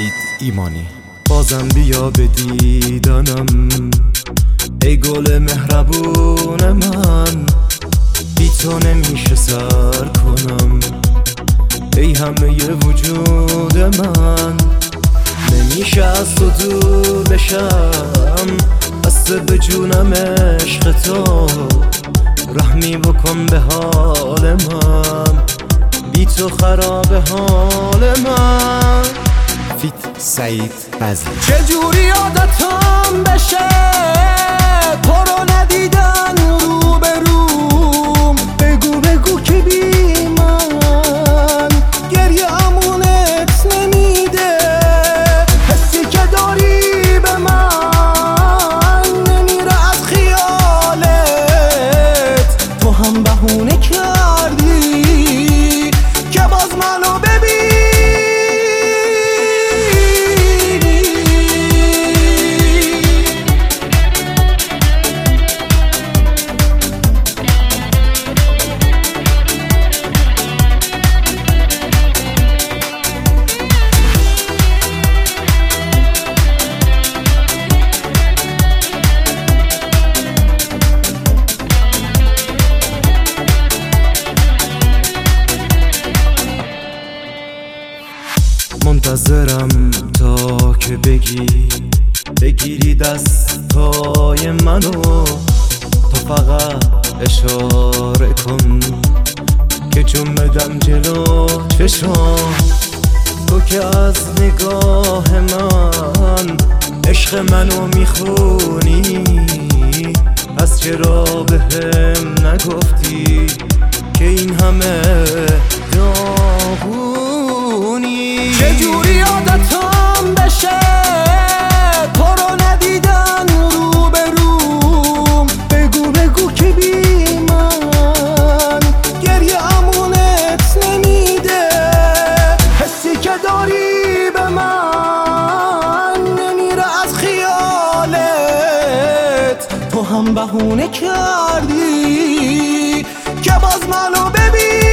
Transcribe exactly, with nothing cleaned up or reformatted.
سعید ایمانی. بازم بیا به دیدنم ای گل مهربون من، بی تو نمیشه سر کنم ای همه وجود من. نمیشه از تو دور بشم، بسته به جونم عشق تو، رحمی بکن به حال من، بی تو خراب حال من. فیت سعید بزل. چجوری عادتم بشه تو رو ندیدن رو به روم، بگو بگو که بی من گریه امونت نمیده، حسی که داری به من نمیره از خیالت، تو هم بهونه کردی که باز منو ببین. منتظرم تا که بگی بگیری دستای منو، تو فقط اشاره کن که جون بدم جلو چشم، تو که از نگاه من عشق منو میخونی، پس چرا بهم نگفتی که این همه داغونی؟ چجوری عادتم بشه تو رو ندیدن رو به روم، بگو بگو که بی من گریه امونت نمیده، حسی که داری به من نمیره از خیالت، تو هم بهونه کردی که باز منو ببین.